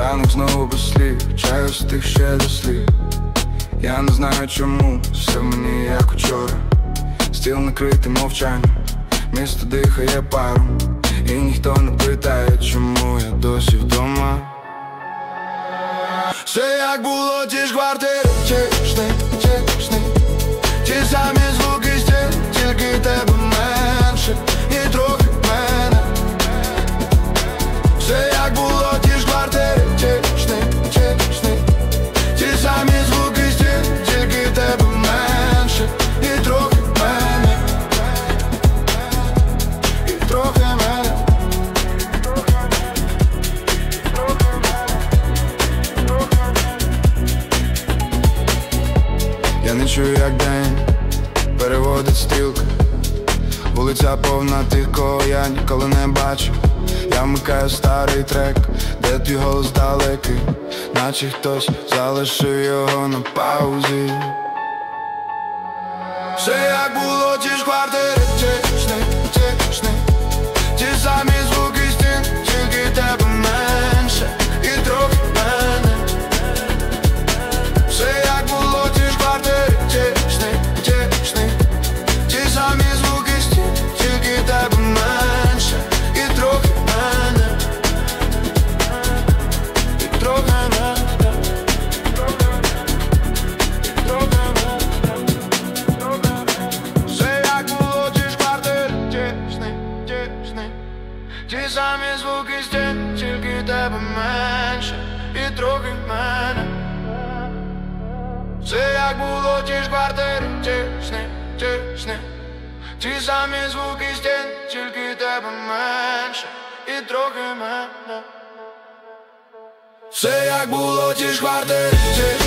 ранок знову без слів, чаю стих ще до слів. Я не знаю чому, все в мені як учора. Стіл накритий мовчанням, місто дихає паром. І ніхто не питає, чому я досі вдома. Все як було, ті ж квартири, тишни, ті самі звуки стін, тільки тебе менше і трохи мене. Все як було, ті ж квартири, тишни, ті самі звуки стін, тільки тебе менше і трохи мене, і трохи мене. Я не чую, як день переводить стрілки. Вулиця повна тих, кого я ніколи не бачив. Я вмикаю старий трек, де твій голос далекий, наче хтось залишив його на паузі. Все як було, ті ж квартири, тишни, ті самі звуки стін, тільки тебе менше і трохи мене. Все як було, ті ж квартири, тишни, ті самі звуки стін, тільки тебе менше і трохи мене, і трохи мене, і трохи мене. Все як було, ті ж квартири, тишни, ті самі звуки стін, тільки тебе менше і трохи мене. Все як було, ті ж квартири, тишни, ті самі звуки стін, тільки тебе менше і трохи мене. Все як було, ті ж квартири,